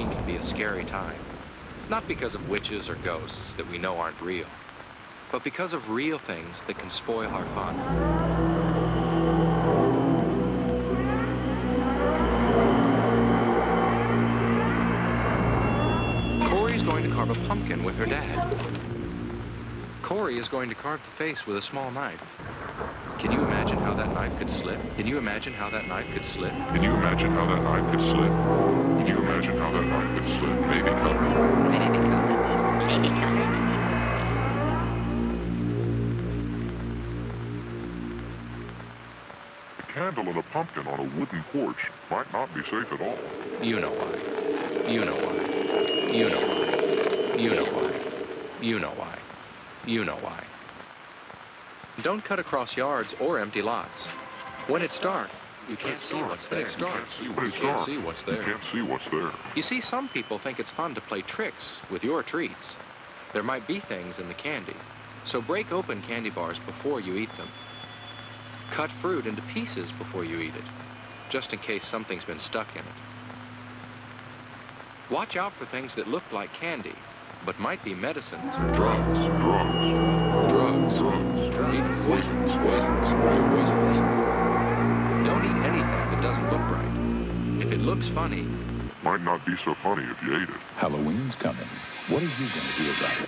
Halloween can be a scary time. Not because of witches or ghosts that we know aren't real, but because of real things that can spoil our fun. Corey's going to carve a pumpkin with her dad. Corey is going to carve the face with a small knife. Can you imagine how that knife could slip? Can you imagine how that knife could slip? Can you imagine how that knife could slip? Can you imagine how that knife could slip? Maybe cut her. Maybe cut her. A candle and a pumpkin on a wooden porch might not be safe at all. You know why. You know why. You know why. You know why. You know why. You know why. Don't cut across yards or empty lots. When it's dark, you can't see what's there. You can't see what's there. You can't see what's there. You see, some people think it's fun to play tricks with your treats. There might be things in the candy, so break open candy bars before you eat them. Cut fruit into pieces before you eat it, just in case something's been stuck in it. Watch out for things that look like candy, but might be medicines or drugs. Even poisons. Don't eat anything that doesn't look right. If it looks funny, might not be so funny if you ate it. Halloween's coming. What are you going to do about it?